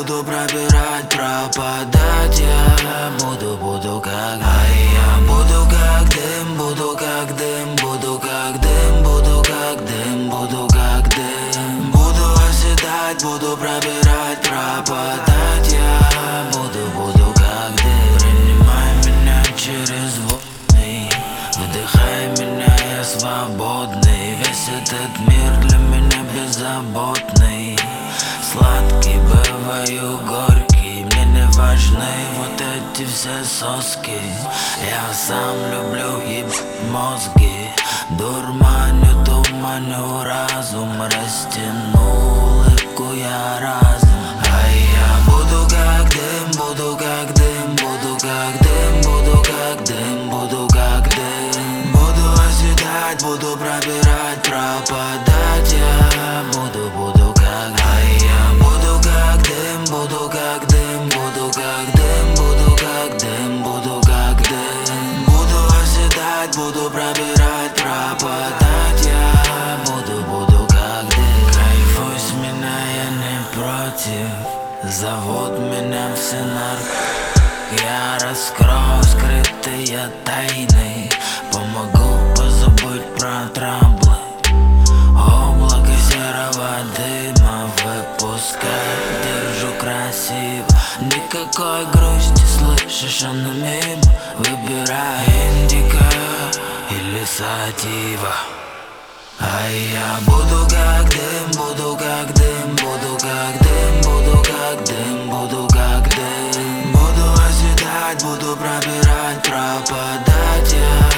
буду пробирать, пропадать. Я буду как, а я буду как дым, буду как дым, буду как дым, буду как дым, буду как дым. Буду оседать, буду пробирать, пропадать. Я буду как дым. Принимай меня через волны, выдыхай меня, я свободный. Весь этот мир для меня беззаботный. Сладкий, бываю горький, мне не важны вот эти все соски. Я сам люблю ебать мозги, дурманю, туманю разум, растяну улыбку я разум. А я буду как дым, буду как дым, буду как дым, буду как дым, буду как дым. Буду оседать, буду пробирать, пропадать. Я буду как, а я буду как дым, буду как дым, буду как дым, буду как дым, буду как дым. Буду оседать, буду пробирать, пропадать. Я буду как дым. Кайфуй с меня, я не против, зовут меня все я раскрою скрытые тайны, помогу позабыть про трамблы. Облако серого дыма выпускай, держу красиво. Никакой грусти, слышишь, она мимо. Выбирай индиго или сатива. А я буду как дым, буду как дым, буду как дым, буду как дым, буду как дым. Буду оседать, буду пробирать, пропадать. Я